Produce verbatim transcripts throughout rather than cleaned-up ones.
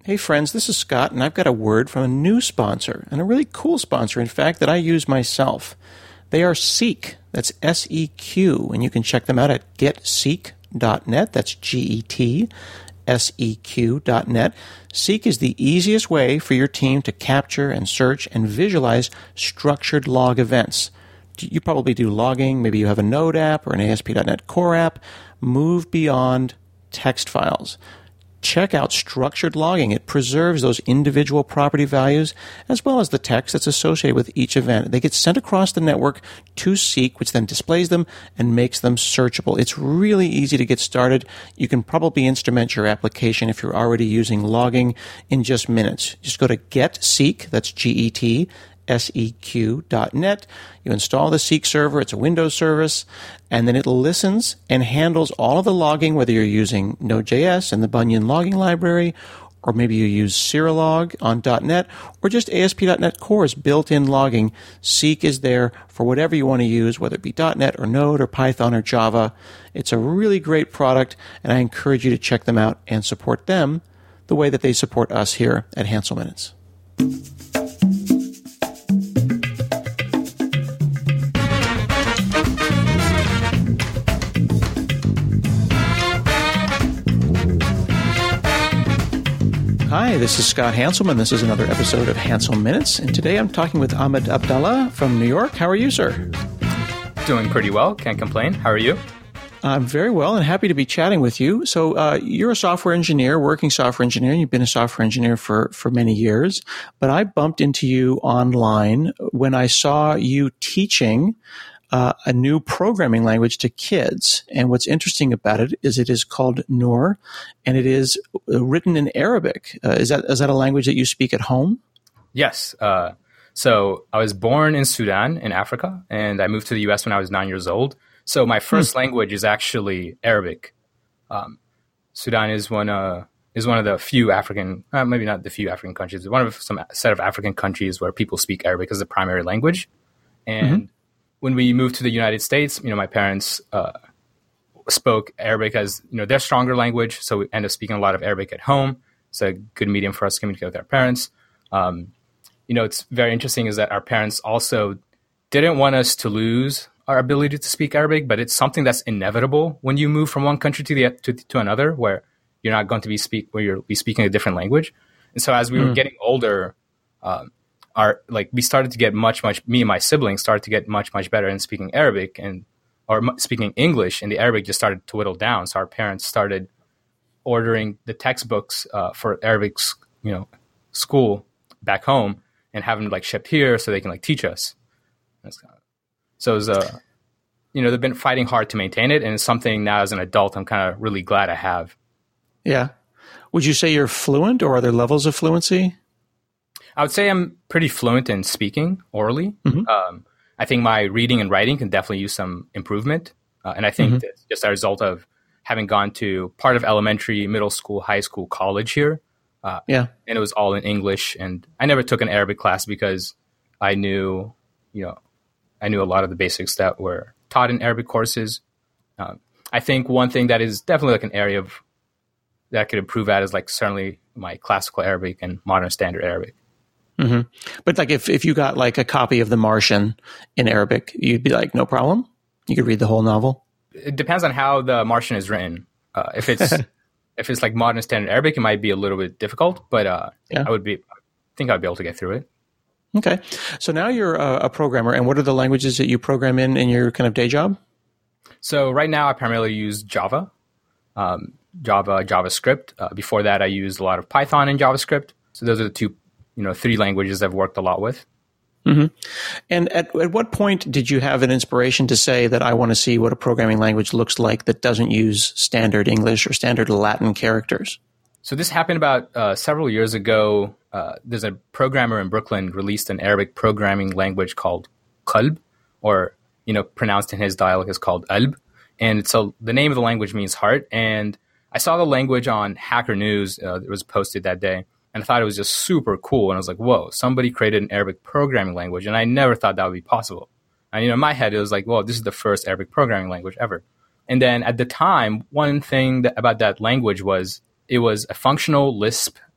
Hey friends, this is Scott, and I've got a word from a new sponsor, and a really cool sponsor, in fact, that I use myself. They are Seek. That's S E Q, and you can check them out at get seek dot net. That's G E T S E Q dot net. Seek is the easiest way for your team to capture and search and visualize structured log events. You probably do logging. Maybe you have a Node app or an A S P dot net Core app. Move beyond text files. Check out structured logging. It preserves those individual property values as well as the text that's associated with each event. They get sent across the network to Seek, which then displays them and makes them searchable. It's really easy to get started. You can probably instrument your application if you're already using logging in just minutes. Just go to GetSeek, that's G E T S E Q dot net. You install the Seek server. It's a Windows service. And then it listens and handles all of the logging, whether you're using Node.js and the Bunyan logging library, or maybe you use Serilog on .NET, or just A S P dot net Core's built-in logging. Seek is there for whatever you want to use, whether it be .NET or Node or Python or Java. It's a really great product, and I encourage you to check them out and support them the way that they support us here at Hansel Minutes. Hi, this is Scott Hanselman. This is another episode of Hansel Minutes, and today I'm talking with Ahmed Abdallah from New York. How are you, sir? Doing pretty well. Can't complain. How are you? I'm very well and happy to be chatting with you. So uh, you're a software engineer, working software engineer. You've been a software engineer for, for many years, but I bumped into you online when I saw you teaching Uh, a new programming language to kids. And what's interesting about it is it is called Noor, and it is written in Arabic. Uh, is that is that a language that you speak at home? Yes. Uh, so I was born in Sudan in Africa, and I moved to the U S when I was nine years old. So my first hmm. language is actually Arabic. Um, Sudan is one uh, is one of the few African, uh, maybe not the few African countries, one of some set of African countries where people speak Arabic as the primary language. And mm-hmm. when we moved to the United States, you know, my parents uh, spoke Arabic as, you know, their stronger language. So we ended up speaking a lot of Arabic at home. It's a good medium for us to communicate with our parents. Um, you know, it's very interesting is that our parents also didn't want us to lose our ability to speak Arabic, but it's something that's inevitable when you move from one country to the to, to another, where you're not going to be speak where you're be speaking a different language. And so as we mm. were getting older, um, Our, like we started to get much, much, me and my siblings started to get much, much better in speaking Arabic and, or m- speaking English, and the Arabic just started to whittle down. So our parents started ordering the textbooks uh, for Arabic, you know, school back home and having them like shipped here so they can like teach us. Kind of, so it was, uh, you know, they've been fighting hard to maintain it, and it's something now as an adult I'm kind of really glad I have. Yeah. Would you say you're fluent, or are there levels of fluency? I would say I'm pretty fluent in speaking orally. Mm-hmm. Um, I think my reading and writing can definitely use some improvement. Uh, and I think mm-hmm. that's just a result of having gone to part of elementary, middle school, high school, college here. Uh, yeah. And it was all in English. And I never took an Arabic class because I knew, you know, I knew a lot of the basics that were taught in Arabic courses. Uh, I think one thing that is definitely like an area of that I could improve at is like certainly my classical Arabic and modern standard Arabic. Mm-hmm. But like if, if you got like a copy of The Martian in Arabic, you'd be like, no problem? You could read the whole novel? It depends on how The Martian is written. Uh, if it's if it's like modern standard Arabic, it might be a little bit difficult, but uh, yeah. I would be, I think I'd be able to get through it. Okay. So now you're a, a programmer, and what are the languages that you program in in your kind of day job? So right now I primarily use Java, um, Java, JavaScript. Uh, before that, I used a lot of Python and JavaScript. So those are the two you know, three languages I've worked a lot with. Mm-hmm. And at, at what point did you have an inspiration to say that I want to see what a programming language looks like that doesn't use standard English or standard Latin characters? So this happened about uh, several years ago. Uh, there's a programmer in Brooklyn released an Arabic programming language called Qalb, or, you know, pronounced in his dialect is called Alb. And so the name of the language means heart. And I saw the language on Hacker News. Uh, it was posted that day. And I thought it was just super cool. And I was like, whoa, somebody created an Arabic programming language. And I never thought that would be possible. And, you know, in my head, it was like, whoa, this is the first Arabic programming language ever. And then at the time, one thing that, about that language was it was a functional Lisp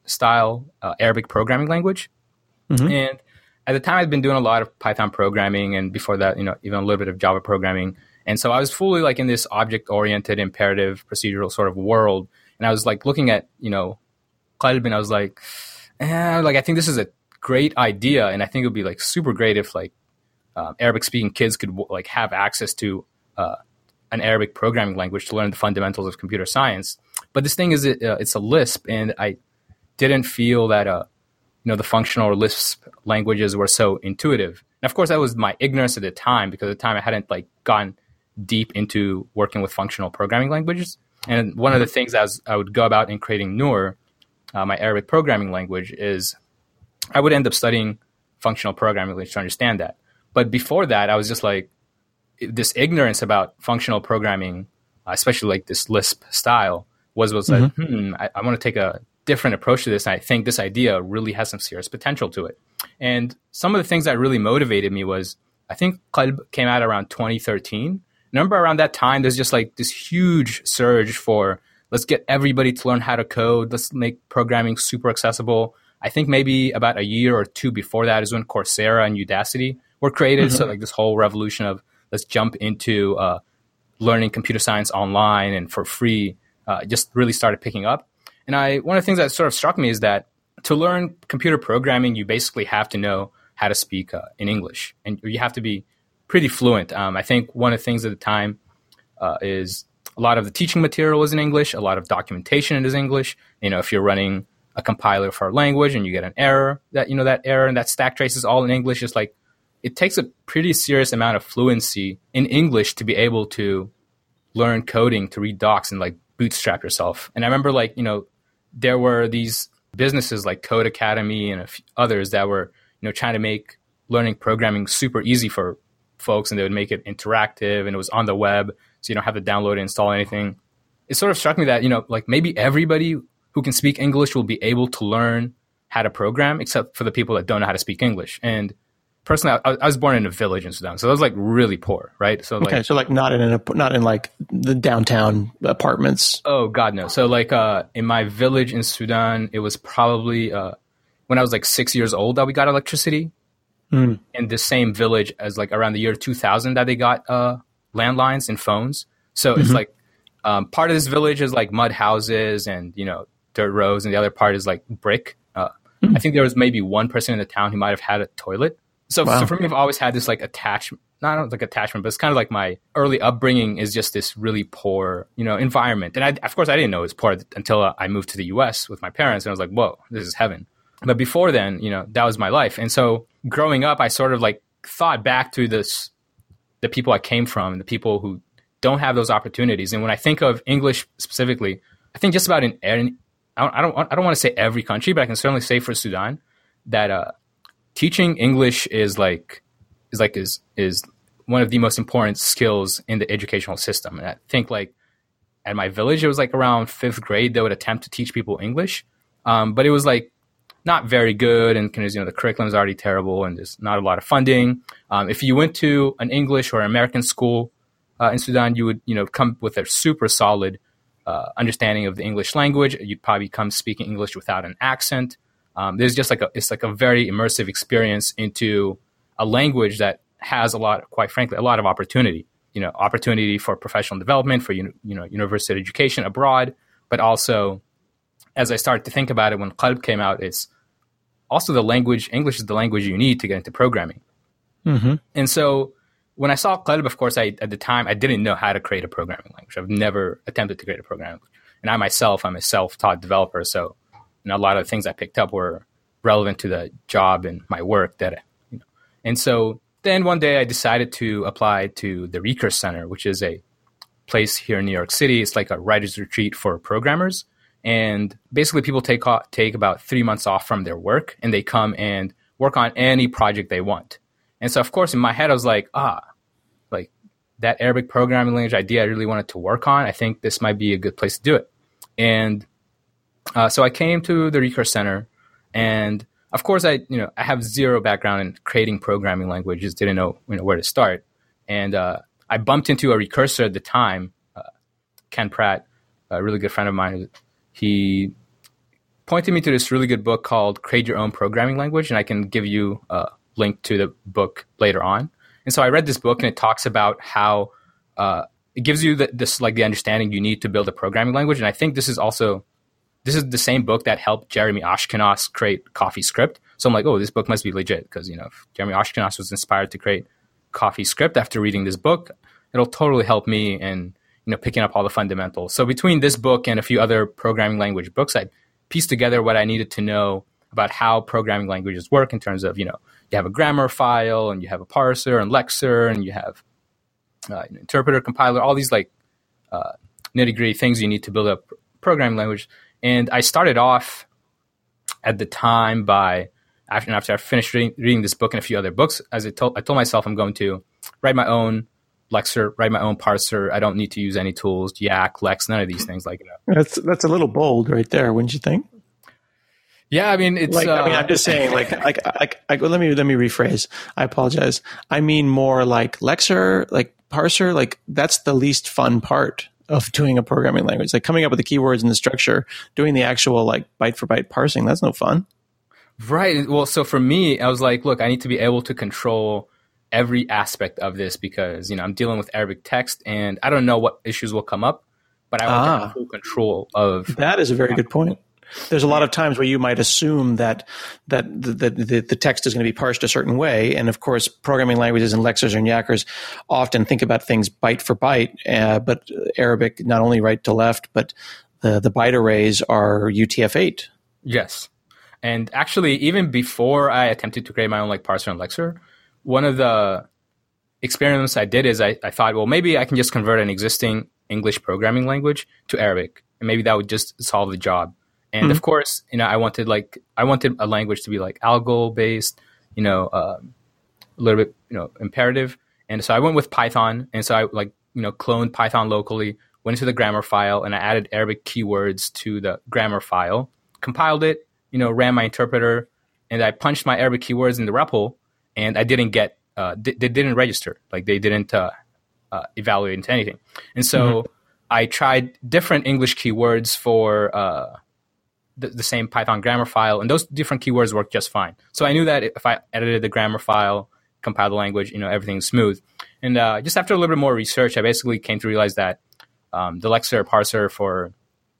style uh, Arabic programming language. Mm-hmm. And at the time, I'd been doing a lot of Python programming, and before that, you know, even a little bit of Java programming. And so I was fully like in this object-oriented, imperative, procedural sort of world. And I was like looking at, you know, Qalb, and I was like, eh, like I think this is a great idea, and I think it would be like super great if like um, Arabic-speaking kids could like have access to uh, an Arabic programming language to learn the fundamentals of computer science. But this thing is, it, uh, it's a Lisp, and I didn't feel that, uh, you know, the functional or Lisp languages were so intuitive. And of course, that was my ignorance at the time, because at the time I hadn't like gone deep into working with functional programming languages. And one of the things as I would go about in creating Noor, uh, my Arabic programming language, is I would end up studying functional programming language to understand that. But before that, I was just like, this ignorance about functional programming, uh, especially like this Lisp style, was was mm-hmm. like, hmm, I, I want to take a different approach to this. And I think this idea really has some serious potential to it. And some of the things that really motivated me was, I think Qalb came out around twenty thirteen. Remember around that time, there's just like this huge surge for, let's get everybody to learn how to code. Let's make programming super accessible. I think maybe about a year or two before that is when Coursera and Udacity were created. Mm-hmm. So like this whole revolution of let's jump into uh, learning computer science online and for free uh, just really started picking up. And I one of the things that sort of struck me is that to learn computer programming, you basically have to know how to speak uh, in English, and you have to be pretty fluent. Um, I think one of the things at the time uh, is a lot of the teaching material is in English, a lot of documentation is English. You know, if you're running a compiler for a language and you get an error, that you know that error and that stack trace is all in English. It's like it takes a pretty serious amount of fluency in English to be able to learn coding, to read docs, and like bootstrap yourself. And I remember like, you know, there were these businesses like Code Academy and a few others that were, you know, trying to make learning programming super easy for folks, and they would make it interactive, and it was on the web, so you don't have to download and install anything. It sort of struck me that, you know, like maybe everybody who can speak English will be able to learn how to program, except for the people that don't know how to speak English. And personally, I, I was born in a village in Sudan, so I was like really poor, right? So like, okay, so like not in an, not in like the downtown apartments. Oh God, no. So like uh, in my village in Sudan, it was probably uh, when I was like six years old that we got electricity. Mm. In the same village as like around the year two thousand that they got uh, landlines and phones. So mm-hmm. it's like um, part of this village is like mud houses and, you know, dirt roads, and the other part is like brick. Uh, mm. I think there was maybe one person in the town who might have had a toilet. So, wow. so for me, I've always had this like attachment, not like attachment, but it's kind of like my early upbringing is just this really poor, you know, environment. And I, of course, I didn't know it was poor until I moved to the U S with my parents, and I was like, whoa, this is heaven. But before then, you know, that was my life. And so growing up, I sort of like thought back to this, the people I came from, the people who don't have those opportunities. And when I think of English specifically, I think just about in, in I don't, I don't, I don't want to say every country, but I can certainly say for Sudan that uh, teaching English is like, is like, is, is one of the most important skills in the educational system. And I think like at my village, it was like around fifth grade, they would attempt to teach people English. Um, but it was like, not very good, and you know the curriculum is already terrible, and there's not a lot of funding. Um, if you went to an English or American school uh, in Sudan, you would you know come with a super solid uh, understanding of the English language. You'd probably come speaking English without an accent. Um, there's just like a it's like a very immersive experience into a language that has a lot, quite frankly, a lot of opportunity. You know, opportunity for professional development, for you know university education abroad, but also, as I started to think about it, when Qalb came out, it's also the language, English is the language you need to get into programming. Mm-hmm. And so when I saw Qalb, of course, I, at the time, I didn't know how to create a programming language. I've never attempted to create a programming language. And I myself, I'm a self-taught developer. So you know, a lot of the things I picked up were relevant to the job and my work. That you know. And so then one day I decided to apply to the Recurse Center, which is a place here in New York City. It's like a writer's retreat for programmers. And basically people take off, take about three months off from their work, and they come and work on any project they want. And so, of course, in my head, I was like, ah, like that Arabic programming language idea I really wanted to work on. I think this might be a good place to do it. And uh, so I came to the Recurse Center, and of course, I you know I have zero background in creating programming languages, didn't know, you know where to start. And uh, I bumped into a recursor at the time, uh, Ken Pratt, a really good friend of mine. He pointed me to this really good book called Create Your Own Programming Language, and I can give you a link to the book later on. And so I read this book, and it talks about how uh, it gives you the, this like the understanding you need to build a programming language. And I think this is also this is the same book that helped Jeremy Ashkenas create CoffeeScript. So I'm like, oh, this book must be legit because you know if Jeremy Ashkenas was inspired to create CoffeeScript after reading this book, it'll totally help me in you know picking up all the fundamentals. So between this book and a few other programming language books, I pieced together what I needed to know about how programming languages work in terms of, you know, you have a grammar file and you have a parser and lexer and you have uh, an interpreter, compiler, all these like uh, nitty gritty things you need to build a pr- programming language. And I started off at the time by, after, after I finished reading, reading this book and a few other books, as I told, I told myself I'm going to write my own lexer, write my own parser. I don't need to use any tools, Yak, Lex, none of these things. Like, you know. That's, that's a little bold right there, wouldn't you think? Yeah, I mean, it's. Like, uh, I mean, I'm just saying. Like, like, like, like well, let me let me rephrase. I apologize. I mean more like lexer, like parser. Like that's the least fun part of doing a programming language. Like coming up with the keywords and the structure, doing the actual like byte for byte parsing. That's no fun. Right. Well, so for me, I was like, look, I need to be able to control every aspect of this because you know I'm dealing with Arabic text, and I don't know what issues will come up, but I want ah, to have full control of. That is a very good point. There's a lot of times where you might assume that that the, the, the text is going to be parsed a certain way. And of course, programming languages and lexers and yackers often think about things byte for byte. Uh, but Arabic, not only right to left, but the, the byte arrays are U T F eight. Yes. And actually, even before I attempted to create my own like parser and lexer, one of the experiments I did is I, I thought, well, maybe I can just convert an existing English programming language to Arabic. And maybe that would just solve the job. And mm-hmm. of course, you know, I wanted like I wanted a language to be like algol based, you know, uh, a little bit, you know, imperative. And so I went with Python. And so I like, you know, cloned Python locally, went into the grammar file, and I added Arabic keywords to the grammar file, compiled it, you know, ran my interpreter, and I punched my Arabic keywords in the R E P L, and I didn't get, uh, they, they didn't register, like they didn't uh, uh, evaluate into anything. And so mm-hmm. I tried different English keywords for. Uh, The, the same Python grammar file, and those different keywords work just fine. So I knew that if I edited the grammar file, compiled the language, you know, everything's smooth. And uh, just after a little bit more research, I basically came to realize that um, the lexer parser for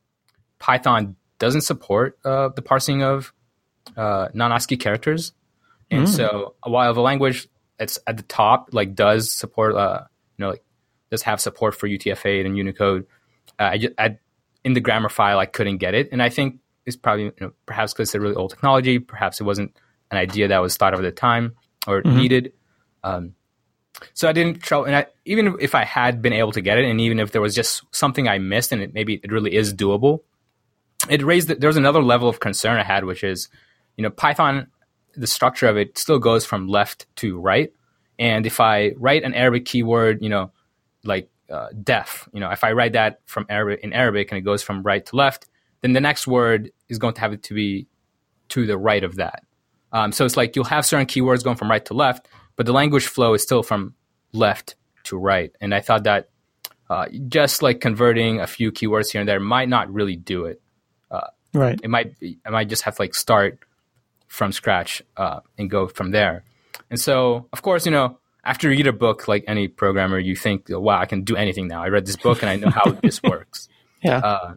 Python doesn't support uh, the parsing of uh, non-ASCII characters. And mm. so while the language that's at the top like does support, uh, you know, like does have support for U T F eight and Unicode, uh, I, just, I in the grammar file I couldn't get it, and I think. It's probably you know, perhaps because it's a really old technology. Perhaps it wasn't an idea that was thought of at the time or mm-hmm. needed. Um, so I didn't try. And I, even if I had been able to get it, and even if there was just something I missed, and it, maybe it really is doable, it raised. The, there was another level of concern I had, which is, you know, Python. The structure of it still goes from left to right, and if I write an Arabic keyword, you know, like uh, def, you know, if I write that from Arabic in Arabic and it goes from right to left. Then the next word is going to have it to be to the right of that. Um, so it's like you'll have certain keywords going from right to left, but the language flow is still from left to right. And I thought that uh, just like converting a few keywords here and there might not really do it. Uh, right. It might be, I might just have to like start from scratch uh, and go from there. And so, of course, you know, after you read a book like any programmer, you think, wow, I can do anything now. I read this book and I know how this works. Yeah. Uh,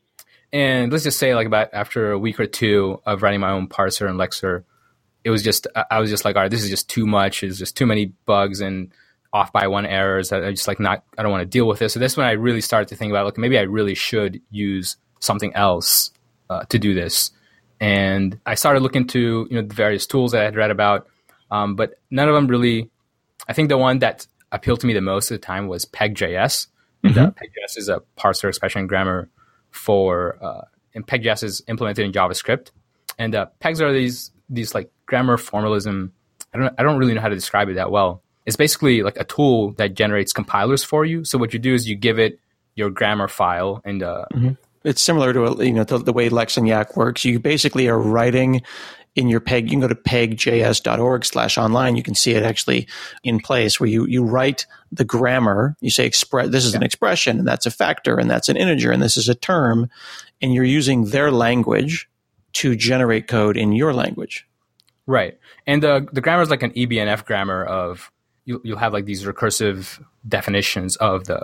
And let's just say, like, about after a week or two of writing my own parser and lexer, it was just, I was just like, all right, this is just too much. It's just too many bugs and off by one errors. I, I just like not, I don't want to deal with this. So that's when I really started to think about, like, maybe I really should use something else uh, to do this. And I started looking into, you know, the various tools that I had read about, um, but none of them really, I think the one that appealed to me the most at the time was Peg.js. Mm-hmm. And uh, Peg.js is a parser, expression, and grammar for uh, and Peg.js is implemented in JavaScript, and uh, pegs are these these like grammar formalism. I don't I don't really know how to describe it that well. It's basically like a tool that generates compilers for you. So what you do is you give it your grammar file, and uh, mm-hmm. it's similar to a, you know the, the way Lex and Yak works. You basically are writing in your Peg. You can go to pegjs.org slash online. You can see it actually in place where you, you write the grammar. You say, express, this is yeah. an expression, and that's a factor, and that's an integer, and this is a term. And you're using their language to generate code in your language. Right. And the the grammar is like an E B N F grammar of you you'll have like these recursive definitions of the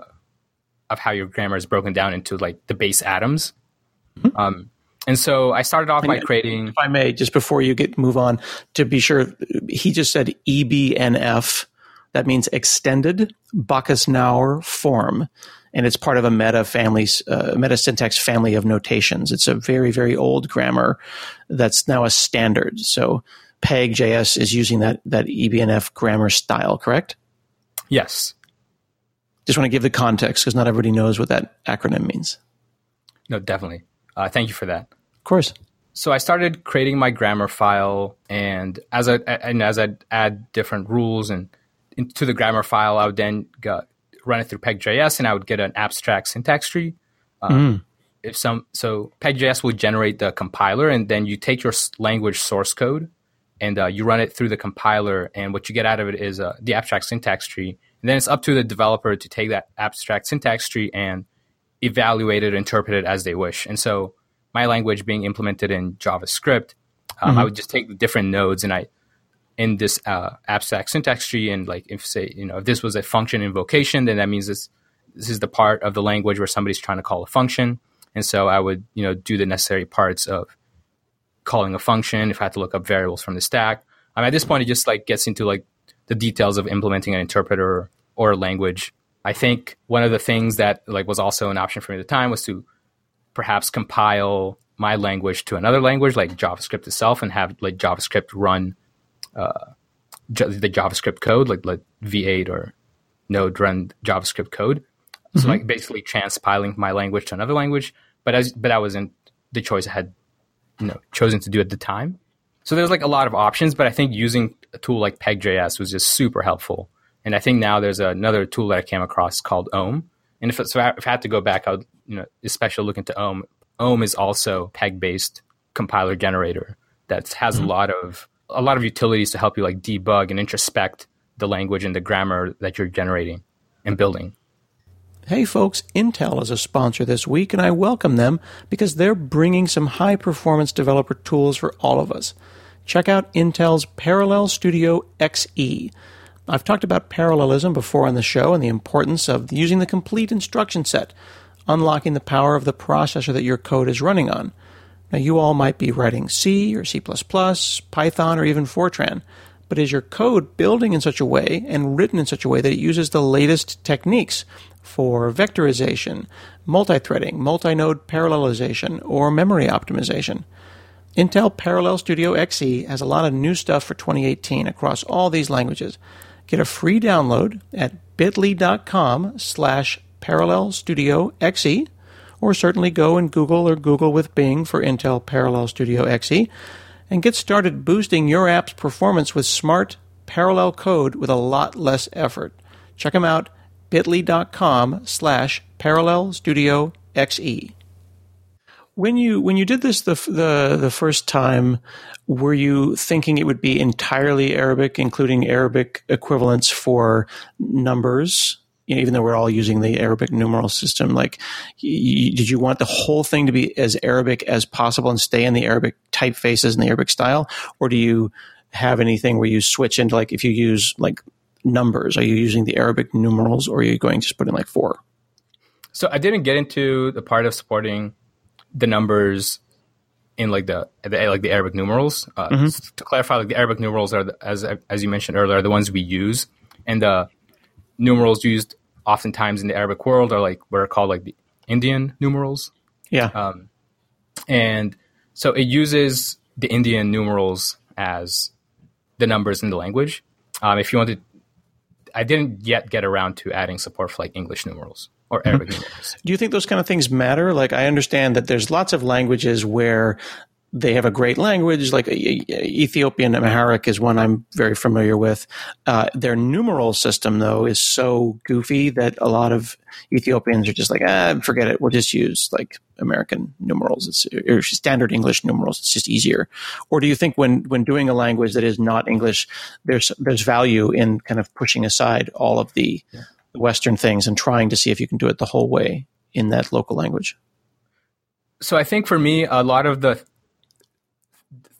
of how your grammar is broken down into like the base atoms. Mm-hmm. Um, and so I started off and by creating. If I may, just before you get move on, to be sure, he just said E B N F. That means extended Backus-Naur form, and it's part of a meta family, uh, meta syntax family of notations. It's a very, very old grammar that's now a standard. So Peg.js is using that that E B N F grammar style, correct? Yes. Just want to give the context because not everybody knows what that acronym means. No, definitely. Uh, thank you for that. Of course. So I started creating my grammar file, and as I and as I add different rules and into the grammar file, I would then go, run it through Peg.js, and I would get an abstract syntax tree. Um, mm. If some so Peg.js will generate the compiler, and then you take your language source code, and uh, you run it through the compiler, and what you get out of it is uh, the abstract syntax tree. And then it's up to the developer to take that abstract syntax tree and evaluate it, interpret it as they wish. And so my language being implemented in JavaScript, um, mm-hmm. I would just take the different nodes and I, in this uh, abstract syntax tree, and like if say, you know, if this was a function invocation, then that means this, this is the part of the language where somebody's trying to call a function. And so I would, you know, do the necessary parts of calling a function if I had to look up variables from the stack. Um, at this point, it just like gets into like the details of implementing an interpreter or a language. I think one of the things that like was also an option for me at the time was to perhaps compile my language to another language like JavaScript itself and have like JavaScript run uh, j- the JavaScript code, like, like V eight or Node run JavaScript code. Mm-hmm. So like basically transpiling my language to another language. But as but that wasn't the choice I had, you know, chosen to do at the time. So there's like a lot of options, but I think using a tool like Peg.js was just super helpful. And I think now there's another tool that I came across called Ohm. And if, so if I had to go back, I would, you know, especially look into Ohm. Ohm is also Peg-based compiler generator that has mm-hmm. a lot of a lot of utilities to help you like debug and introspect the language and the grammar that you're generating and building. Hey folks, Intel is a sponsor this week, and I welcome them because they're bringing some high-performance developer tools for all of us. Check out Intel's Parallel Studio X E. I've talked about parallelism before on the show and the importance of using the complete instruction set, unlocking the power of the processor that your code is running on. Now, you all might be writing C or C plus plus, Python, or even Fortran, but is your code building in such a way and written in such a way that it uses the latest techniques for vectorization, multi-threading, multi-node parallelization, or memory optimization? Intel Parallel Studio X E has a lot of new stuff for twenty eighteen across all these languages. Get a free download at bit.ly.com slash Parallel Studio X E, or certainly go and Google or Google with Bing for Intel Parallel Studio X E, and get started boosting your app's performance with smart, parallel code with a lot less effort. Check them out, bit.ly.com slash Parallel Studio X E. When you when you did this the the the first time, were you thinking it would be entirely Arabic, including Arabic equivalents for numbers? You know, even though we're all using the Arabic numeral system, like, you, did you want the whole thing to be as Arabic as possible and stay in the Arabic typefaces and the Arabic style, or do you have anything where you switch into, like, if you use like numbers, are you using the Arabic numerals, or are you going to just put in like four? So I didn't get into the part of supporting the numbers in like the, the like the Arabic numerals. Uh, mm-hmm. To clarify, like the Arabic numerals are the, as as you mentioned earlier, are the ones we use, and the numerals used oftentimes in the Arabic world are like what are called like the Indian numerals. Yeah. Um, and so it uses the Indian numerals as the numbers in the language. Um, if you wanted, I didn't yet get around to adding support for like English numerals or Arabic numerals. Do you think those kind of things matter? Like, I understand that there's lots of languages where they have a great language, like Ethiopian Amharic is one I'm very familiar with. Uh, their numeral system, though, is so goofy that a lot of Ethiopians are just like, ah, forget it. We'll just use like American numerals. It's or standard English numerals. It's just easier. Or do you think when when doing a language that is not English, there's there's value in kind of pushing aside all of the yeah. Western things and trying to see if you can do it the whole way in that local language? So I think for me, a lot of the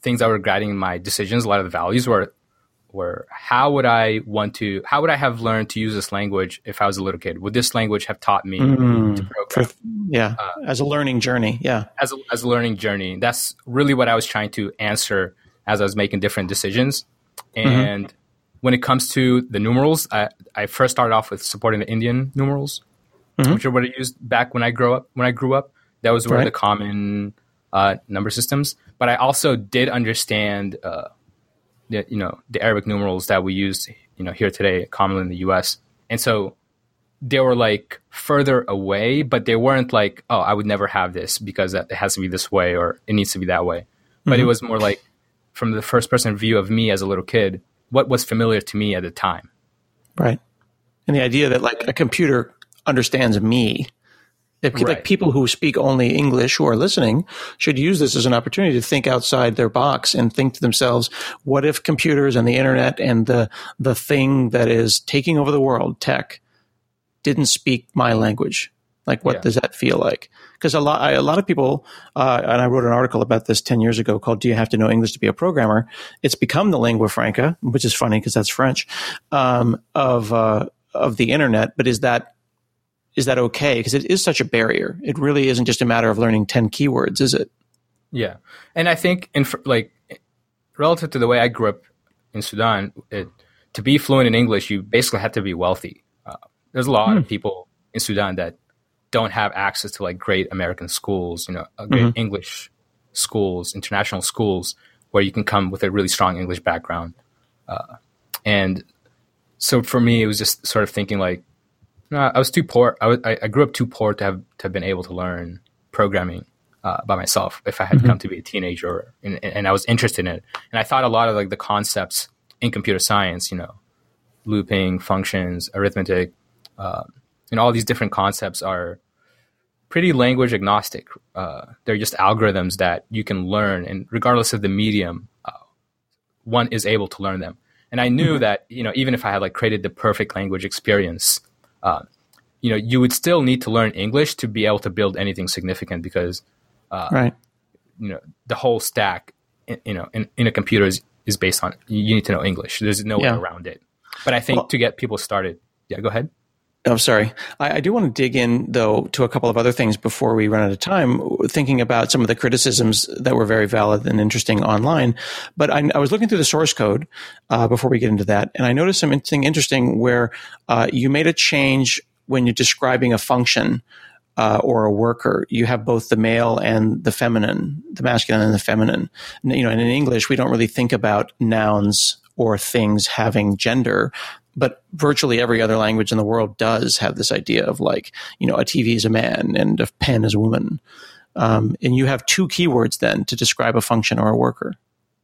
things that were guiding my decisions, a lot of the values were were how would I want to, how would I have learned to use this language if I was a little kid? Would this language have taught me mm, to program? For, yeah, uh, as a learning journey. Yeah, as a, as a learning journey. That's really what I was trying to answer as I was making different decisions. And mm-hmm. when it comes to the numerals, I, I first started off with supporting the Indian numerals, mm-hmm. which are what I used back when I grew up. When I grew up, that was one right. of the common uh, number systems. But I also did understand, uh, the, you know, the Arabic numerals that we use, you know, here today, commonly in the U S. And so they were like further away, but they weren't like, oh, I would never have this because it has to be this way or it needs to be that way. But mm-hmm. it was more like from the first person view of me as a little kid, what was familiar to me at the time. Right. And the idea that like a computer understands me. If, right. Like people who speak only English who are listening should use this as an opportunity to think outside their box and think to themselves, what if computers and the internet and the the thing that is taking over the world, tech, didn't speak my language? Like, what yeah. does that feel like? Because a lot, I, a lot of people, uh, and I wrote an article about this ten years ago called "Do You Have to Know English to Be a Programmer?" It's become the lingua franca, which is funny because that's French, um, of uh, of the internet. But is that is that okay? Because it is such a barrier. It really isn't just a matter of learning ten keywords, is it? Yeah, and I think in like relative to the way I grew up in Sudan, it, to be fluent in English, you basically have to be wealthy. Uh, there's a lot hmm. of people in Sudan that don't have access to like great American schools, you know, uh, great mm-hmm. English schools, international schools, where you can come with a really strong English background. Uh, and so for me, it was just sort of thinking like, no, I was too poor. I, was, I, I grew up too poor to have to have been able to learn programming uh, by myself. If I had mm-hmm. come to be a teenager, and, and I was interested in it, and I thought a lot of like the concepts in computer science, you know, looping, functions, arithmetic, uh, and all these different concepts are pretty language agnostic. Uh, they're just algorithms that you can learn, and regardless of the medium, uh, one is able to learn them. And I knew mm-hmm. that, you know, even if I had like created the perfect language experience, uh, you know, you would still need to learn English to be able to build anything significant because, uh, right. you know, the whole stack, in, you know, in, in a computer is, is based on, you need to know English. There's no yeah. way around it. But I think well, to get people started, yeah, go ahead. I'm sorry. I, I do want to dig in, though, to a couple of other things before we run out of time, thinking about some of the criticisms that were very valid and interesting online. But I, I was looking through the source code uh, before we get into that, and I noticed something interesting where uh, you made a change when you're describing a function uh, or a worker. You have both the male and the feminine, the masculine and the feminine. You know, and in English, we don't really think about nouns or things having gender. But virtually every other language in the world does have this idea of like, you know, a T V is a man and a pen is a woman. Um, and you have two keywords then to describe a function or a worker.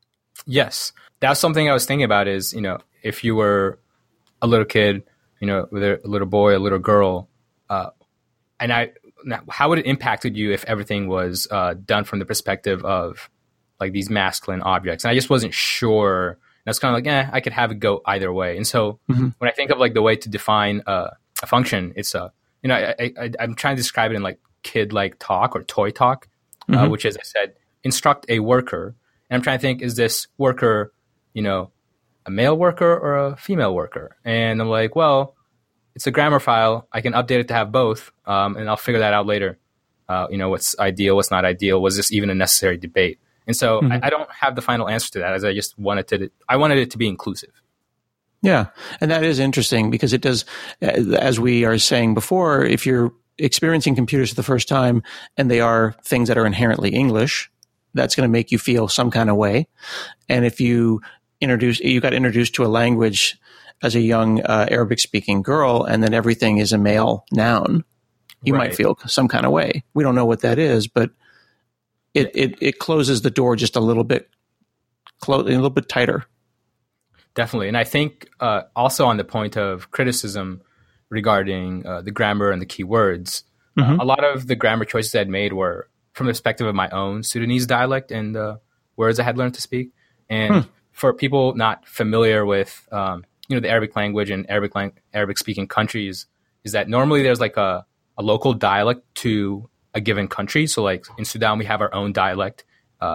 Yes. That's something I was thinking about is, you know, if you were a little kid, you know, with a little boy, a little girl, uh, and I, how would it impacted you if everything was uh, done from the perspective of like these masculine objects? And I just wasn't sure. And it's kind of like, eh, I could have it go either way. And so mm-hmm. when I think of like the way to define uh, a function, it's a, uh, you know, I, I, I'm trying to describe it in like kid-like talk or toy talk, mm-hmm. uh, which is, I said, instruct a worker. And I'm trying to think, is this worker, you know, a male worker or a female worker? And I'm like, well, it's a grammar file. I can update it to have both, um, and I'll figure that out later. Uh, you know, what's ideal, what's not ideal? Was this even a necessary debate? And so mm-hmm. I, I don't have the final answer to that, as I just wanted to. I wanted it to be inclusive. Yeah, and that is interesting because it does, as we are saying before, if you're experiencing computers for the first time and they are things that are inherently English, that's going to make you feel some kind of way. And if you introduce, you got introduced to a language as a young uh, Arabic-speaking girl, and then everything is a male noun, you right. might feel some kind of way. We don't know what that is, but It, it it closes the door just a little bit, clo- a little bit tighter. Definitely, and I think uh, also on the point of criticism regarding uh, the grammar and the keywords, mm-hmm. uh, a lot of the grammar choices I'd made were from the perspective of my own Sudanese dialect and the words I had learned to speak. And hmm. for people not familiar with um, you know the Arabic language and Arabic lang- Arabic speaking countries, is that normally there's like a, a local dialect to a given country. So like in Sudan, we have our own dialect. Uh,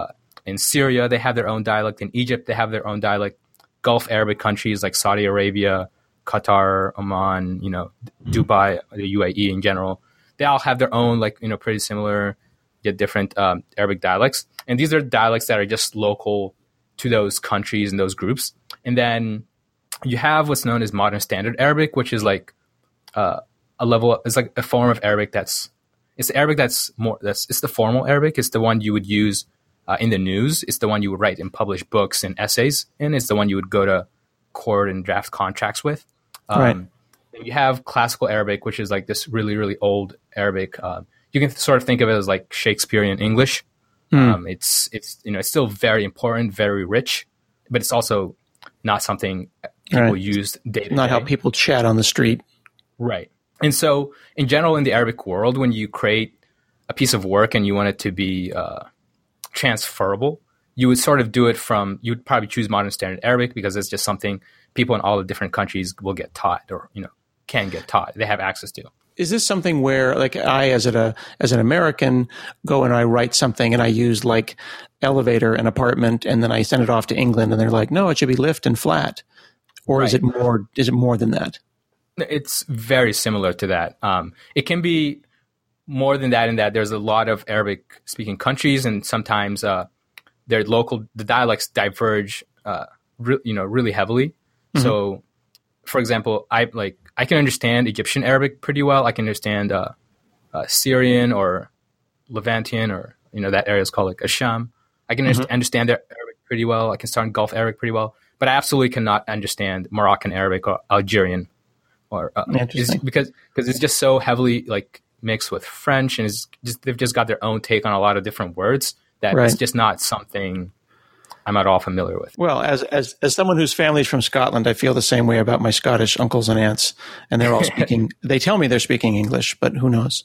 in Syria, they have their own dialect. In Egypt, they have their own dialect. Gulf Arabic countries like Saudi Arabia, Qatar, Oman, you know, Dubai, the U A E in general, they all have their own, like, you know, pretty similar yet different um, Arabic dialects. And these are dialects that are just local to those countries and those groups. And then you have what's known as Modern Standard Arabic, which is like uh, a level, it's like a form of Arabic that's, it's the Arabic that's more, that's, it's the formal Arabic. It's the one you would use uh, in the news. It's the one you would write and publish books and essays in. It's the one you would go to court and draft contracts with. Um, right. You have Classical Arabic, which is like this really, really old Arabic. Uh, you can sort of think of it as like Shakespearean English. Mm. Um, it's it's you know it's still very important, very rich, but it's also not something people right. use day to day. Not how people chat on the street. Right. And so, in general, in the Arabic world, when you create a piece of work and you want it to be uh, transferable, you would sort of do it from, you would probably choose Modern Standard Arabic because it's just something people in all the different countries will get taught, or, you know, can get taught. They have access to. Is this something where, like, I, as a as an American, go and I write something and I use like elevator and apartment, and then I send it off to England, and they're like, no, it should be lift and flat, or right. is it more? Is it more than that? It's very similar to that. Um, it can be more than that in that there's a lot of Arabic speaking countries, and sometimes uh, their local the dialects diverge, uh, re- you know, really heavily. Mm-hmm. So, for example, I like. I can understand Egyptian Arabic pretty well. I can understand uh, uh, Syrian or Levantian, or, you know, that area is called like Asham. I can mm-hmm. understand their Arabic pretty well. I can start Gulf Arabic pretty well, but I absolutely cannot understand Moroccan Arabic or Algerian, or uh, it's because because it's just so heavily like mixed with French, and it's just, they've just got their own take on a lot of different words that right. it's just not something I'm at all familiar with. Well, as as as someone whose family's from Scotland, I feel the same way about my Scottish uncles and aunts, and they're all speaking. They tell me they're speaking English, but who knows?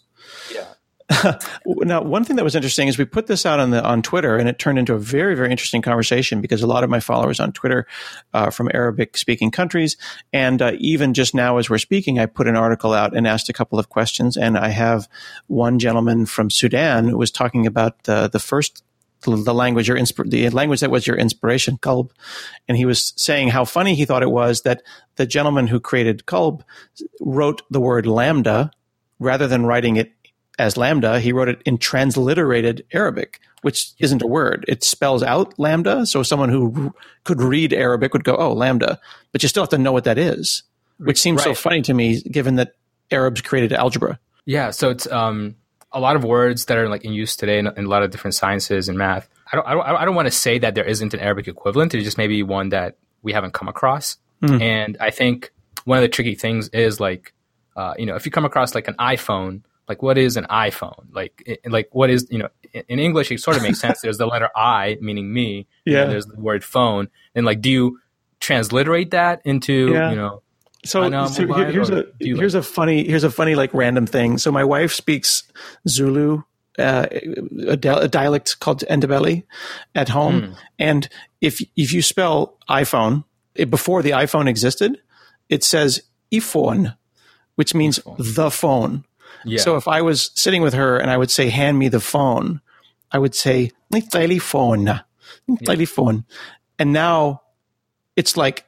Yeah. Now, one thing that was interesting is we put this out on the on Twitter, and it turned into a very, very interesting conversation because a lot of my followers on Twitter uh, from Arabic-speaking countries, and uh, even just now as we're speaking, I put an article out and asked a couple of questions, and I have one gentleman from Sudan who was talking about uh, the first. The language, your insp- the language that was your inspiration, Qalb, and he was saying how funny he thought it was that the gentleman who created Qalb wrote the word lambda rather than writing it as lambda. He wrote it in transliterated Arabic, which isn't a word. It spells out lambda, so someone who r- could read Arabic would go, "Oh, lambda," but you still have to know what that is, which seems right. so funny to me, given that Arabs created algebra. Yeah, so it's um. a lot of words that are like in use today in, in a lot of different sciences and math. I don't, I don't, I don't want to say that there isn't an Arabic equivalent. It's just maybe one that we haven't come across. Mm. And I think one of the tricky things is like, uh, you know, if you come across like an iPhone, like what is an iPhone? Like, it, like what is, you know, in, in English, it sort of makes sense. There's the letter I, meaning me. Yeah. And there's the word phone. And like, do you transliterate that into, yeah. you know, So, so here, here's a here's like, a funny here's a funny like random thing. So my wife speaks Zulu, uh, a, di- a dialect called Ndebele, at home, mm. and if if you spell iPhone it, before the iPhone existed, it says iPhone, which means iPhone. The phone. Yeah. So if I was sitting with her and I would say, "Hand me the phone," I would say "telephone," telephone, and now it's like.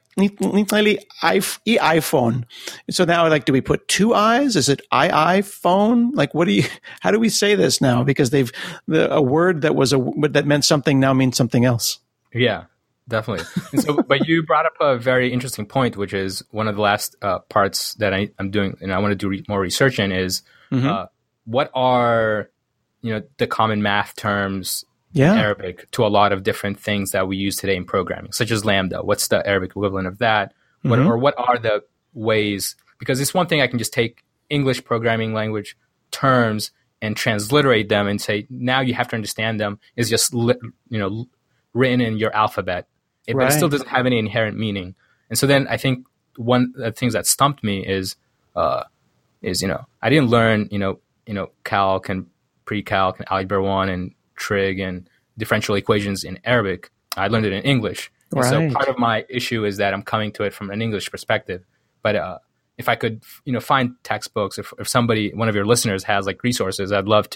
iPhone. So now, like, do we put two I's? Is it I iPhone? Like, what do you? How do we say this now? Because they've the, a word that was a that meant something now means something else. Yeah, definitely. And so, but you brought up a very interesting point, which is one of the last uh, parts that I, I'm doing, and I want to do re- more research in is mm-hmm. uh, what are you know the common math terms. Yeah. In Arabic to a lot of different things that we use today in programming, such as Lambda. What's the Arabic equivalent of that? Mm-hmm. What, or what are the ways? Because it's one thing I can just take English programming language terms and transliterate them and say, now you have to understand them is just li- you know written in your alphabet. It, right. But it still doesn't have any inherent meaning. And so then I think one of the things that stumped me is uh, is you know I didn't learn you know you know calc and pre-calc and algebra one and trig and differential equations in Arabic. I learned it in English. And right. So part of my issue is that I'm coming to it from an English perspective. But uh, if I could, you know, find textbooks, if, if somebody, one of your listeners has like resources, I'd love to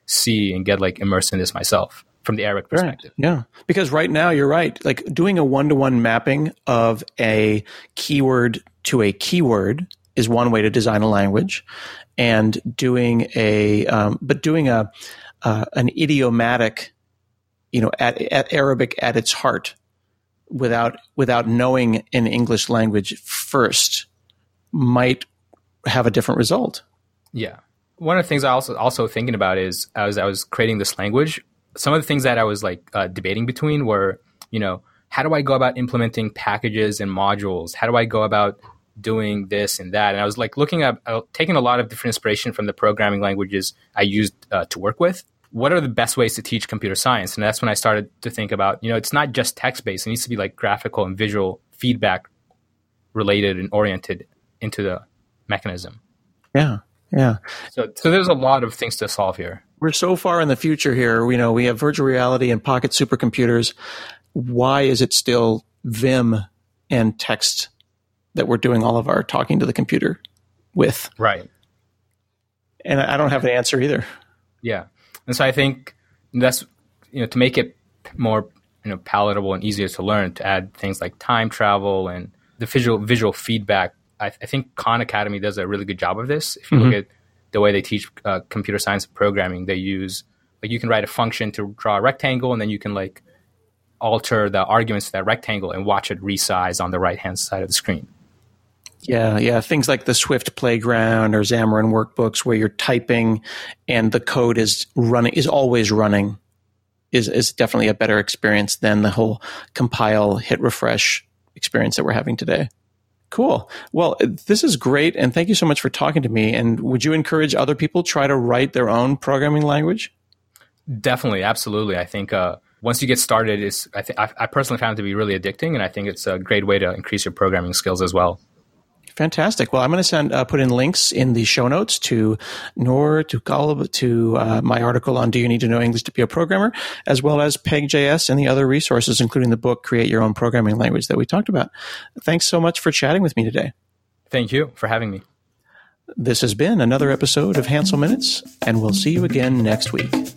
see and get like immersed in this myself from the Arabic perspective. Right. Yeah. Because right now you're right. Like doing a one-to-one mapping of a keyword to a keyword is one way to design a language, and doing a, um, but doing a, uh, an idiomatic, you know, at, at Arabic at its heart without, without knowing an English language first might have a different result. Yeah. One of the things I also, also thinking about is as I was creating this language, some of the things that I was like uh, debating between were, you know, how do I go about implementing packages and modules? How do I go about doing this and that? And I was like looking at, uh, taking a lot of different inspiration from the programming languages I used uh, to work with. What are the best ways to teach computer science? And that's when I started to think about, you know, it's not just text-based. It needs to be like graphical and visual feedback related and oriented into the mechanism. Yeah. Yeah. So, so there's a lot of things to solve here. We're so far in the future here. You know, we have virtual reality and pocket supercomputers. Why is it still Vim and text that we're doing all of our talking to the computer with? Right. And I don't have an answer either. Yeah. And so I think that's, you know, to make it more, you know, palatable and easier to learn, to add things like time travel and the visual visual feedback. I, I think Khan Academy does a really good job of this. If you mm-hmm. look at the way they teach uh, computer science programming, they use, like, you can write a function to draw a rectangle, and then you can like alter the arguments to that rectangle and watch it resize on the right-hand side of the screen. Yeah, yeah. Things like the Swift Playground or Xamarin Workbooks, where you're typing and the code is running, is always running, is is definitely a better experience than the whole compile, hit refresh experience that we're having today. Cool. Well, this is great, and thank you so much for talking to me. And would you encourage other people to try to write their own programming language? Definitely, absolutely. I think uh, once you get started, it's I, th- I, I personally found it to be really addicting, and I think it's a great way to increase your programming skills as well. Fantastic. Well, I'm going to send uh, put in links in the show notes to Noor, to Galib, to uh, my article on Do You Need to Know English to Be a Programmer, as well as Peg.js and the other resources, including the book Create Your Own Programming Language that we talked about. Thanks so much for chatting with me today. Thank you for having me. This has been another episode of Hansel Minutes, and we'll see you again next week.